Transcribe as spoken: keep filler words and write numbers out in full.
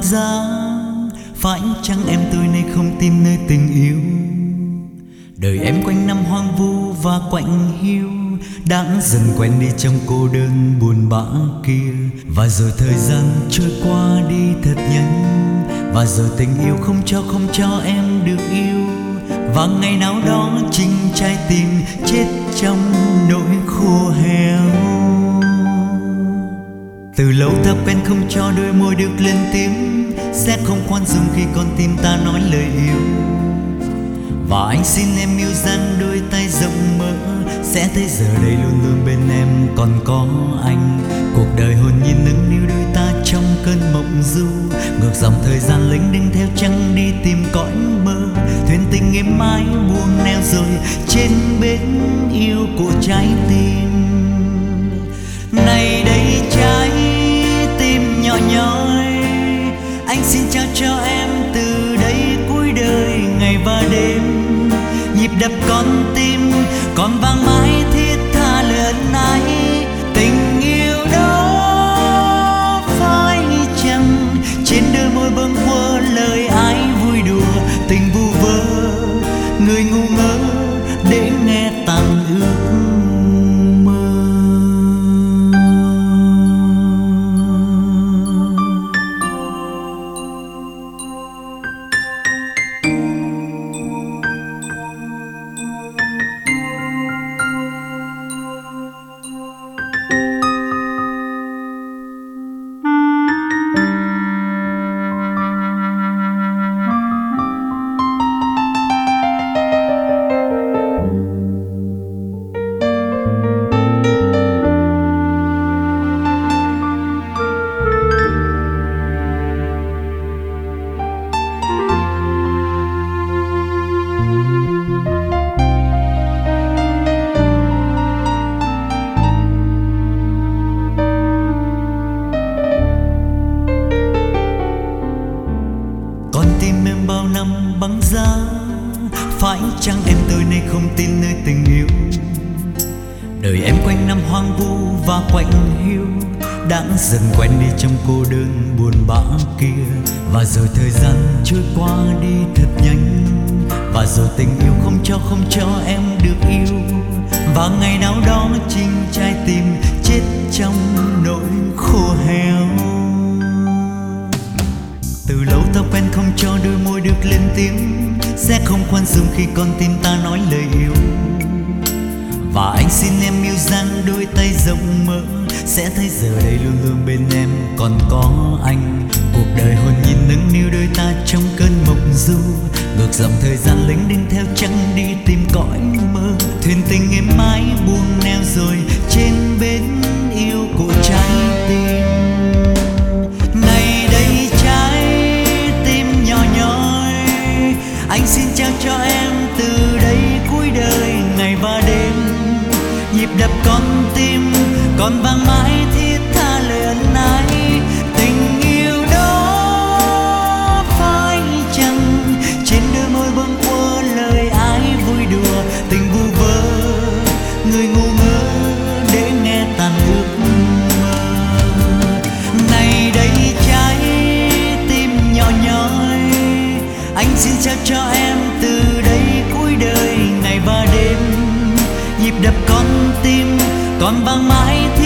giá. Phải chăng em tôi nay không tìm nơi tình yêu? Đời em quanh năm hoang vu và quạnh hiu, đã dần quen đi trong cô đơn buồn bã kia. Và rồi thời gian trôi qua đi thật nhanh, và rồi tình yêu không cho không cho em được yêu. Và ngày nào đó chính trái tim chết trong nỗi khô héo. Từ lâu ta quen không cho đôi môi được lên tiếng, sẽ không khoan dung khi con tim ta nói lời yêu. Và anh xin em yêu dang đôi tay rộng mở, sẽ thấy giờ đây luôn luôn bên em còn có anh. Cuộc đời hồn nhiên nâng niu đôi ta trong cơn mộng du, ngược dòng thời gian lênh đênh theo trăng đi tìm cõi mơ. Thuyền tình êm mãi buông neo rồi trên bến yêu của trái tim. Này đây trái tim nhỏ nhói, anh xin trao cho em từ đây cuối đời ngày và đêm. Nhịp đập con tim còn vang mãi thiết tha lời ân ái. Tình yêu đó phải chăng trên đôi môi bâng quơ lời ai vui đùa. Tình vu vơ người ngu ngơ để nghe tàn ước mơ. Bao năm băng giá, phải chăng em tôi nay không tin nơi tình yêu? Đời em quanh năm hoang vu và quạnh hiu, đã dần quen đi trong cô đơn buồn bã kia. Và rồi thời gian trôi qua đi thật nhanh, và rồi tình yêu không cho không cho em được yêu. Và ngày nào đó chính trái tim chết trong nỗi khô héo. Từ lâu ta quen không cho đôi môi được lên tiếng, sẽ không khoan dung khi con tim ta nói lời yêu. Và anh xin em yêu dang đôi tay rộng mở, sẽ thấy giờ đây luôn luôn bên em còn có anh. Cuộc đời hồn nhiên nâng niu đôi ta trong cơn mộng du, ngược dòng thời gian lênh đênh theo trăng đi tìm cõi mơ. Thuyền tình êm mãi buông neo rồi trên bến yêu của trái tim. Này đây trái tim nhỏ nhói, anh xin trao cho em từ đây cuối đời ngày và đêm. Nhịp đập con tim còn vang mãi thiết tha lời ân ái. Tình yêu đó phải chăng trên đôi môi bâng quơ lời ai vui đùa. Tình vu vơ người ngu ngơ để nghe tàn ước mơ. Này đây trái tim nhỏ nhói, anh xin trao cho em từ đây cuối đời ngày và đêm. Nhịp đập con tim còn vang mãi